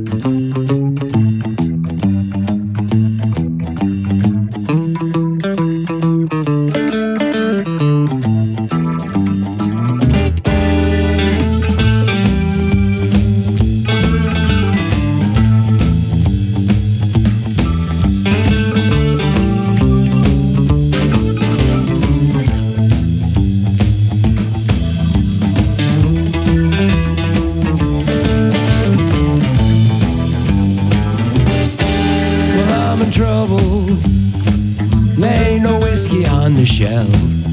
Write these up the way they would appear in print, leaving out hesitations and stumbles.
There ain't no whiskey on the shelf.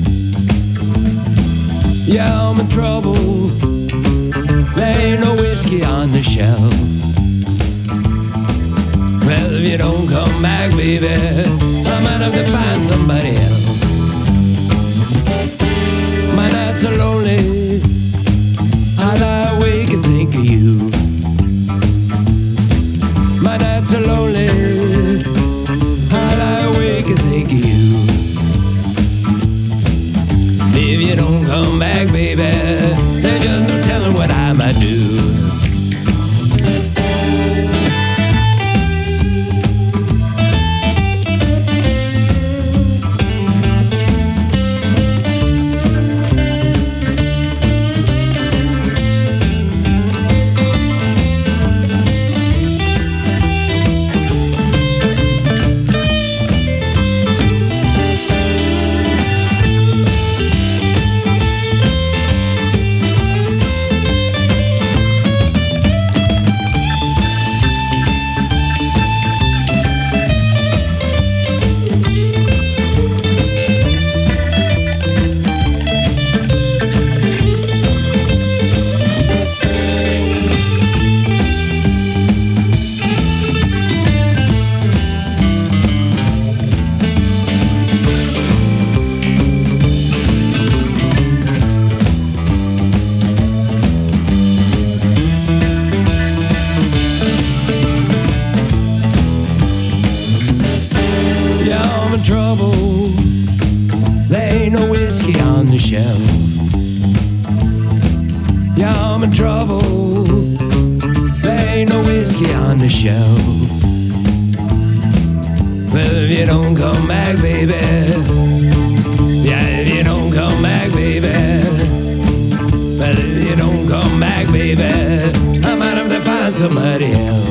Yeah, I'm in trouble. There ain't no whiskey on the shelf. Well, if you don't come back, baby, I might have to find somebody else. My nights are lonely, I lie awake and think of you. My nights are lonely, I lie awake and think of you. If you don't come back, baby, there's just no telling what I might do. Trouble, there ain't no whiskey on the shelf. Yeah, I'm in trouble, there ain't no whiskey on the shelf. Well, if you don't come back, baby, yeah, if you don't come back, baby, well, if you don't come back, baby, I might have to find somebody else.